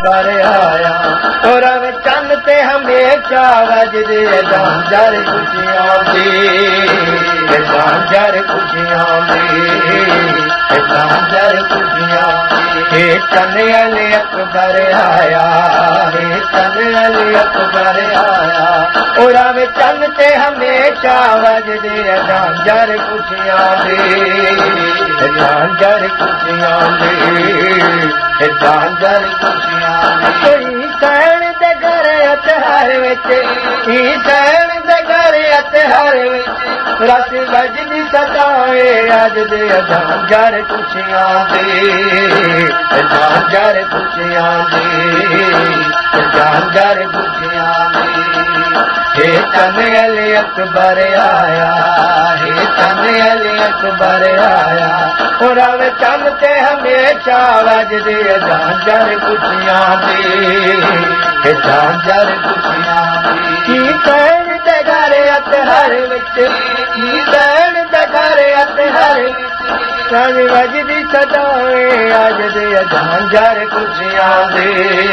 अकबर आया और चंद ते हमेशा वजदे झांझर खुशियां दी झांझर खुशियां दी झांझर खुशियां हे चंद अली अकबर आया हे चंद अली अकबर आया और चंद ते हमेशा वजदे झांझर खुशियां दी झांझर खुशियां दी झांझर खुशियां कोई सैन दे घर अतहर विच ही सैन दे घर अतहर विच रस वजदी सदाए अज दे झांझर खुशियां दी झांझर खुशियां दी झांझर खुशियां दी हे चंद अली अकबर आया हे चंद अली अकबर आया और चंद ते हमेशा वजदे झांझर खुशियां दी झांझर खुशियां दी सैन दे घर अतहर विच सैन दे घर अतहर विच वजदी सदाए अज दे झांझर खुशियां दी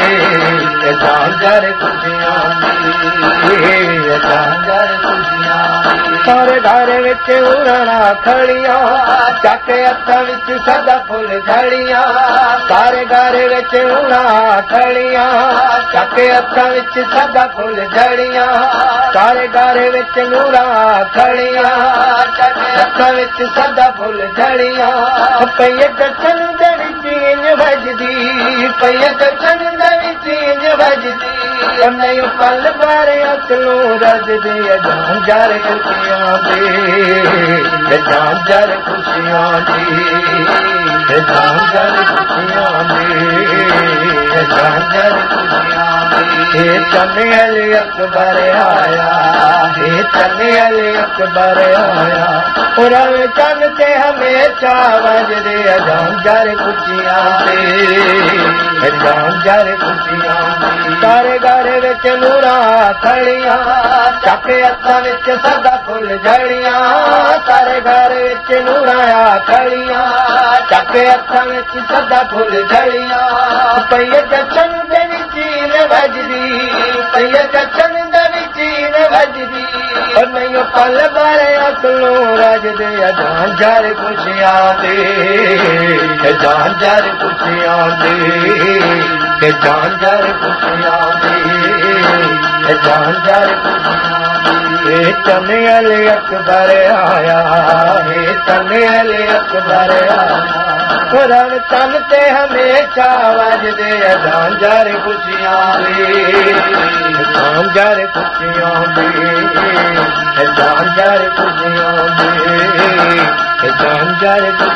झांझर खुशियां दी झांझर खुशियां हर घर विच उड़ना खड़ियां चक हत्थां विच सदा फुल झड़ियां सारे घर विच उड़ना खड़ियां चक हत्थां विच सदा फुल झड़ियां सारे घर विच नूरां खड़ियां चक हत्थां विच सदा फुल झड़ियां पई जशन दे विच इंज वजदी पई जशन दे विच इंज वजदी नहीं पल भर असलों रजदे झांझर खुशियां दी झांझर खुशियां दी झांझर खुशियां दी झांझर खुशियां दी हे चंद अली अकबर आया हे चंद अली अकबर आया और चंद ते हमेशा वजदे झांझर खुशियां दी झांझर खुशियां दी सारे घर विच नूरां खड़ियां चक हत्थां विच सदा फुल झड़ियां सारे घर विच नूरां खड़ियां चक हत्थां विच सदा फुल झड़ियां पई जशन दे विच वजदी पई जशन दे विच वजदी और नहीं पल भर असलों रजदे झांझर खुशियां दी झांझर खुशियां दी झांझर खुशियां दी झांझर खुशियां दी चंद अली अकबर आया हे चंद अली अकबर आया और चंद ते हमेशा वजदे झांझर खुशियां दी झांझर खुशियां दी झांझर खुशियां दी झांझर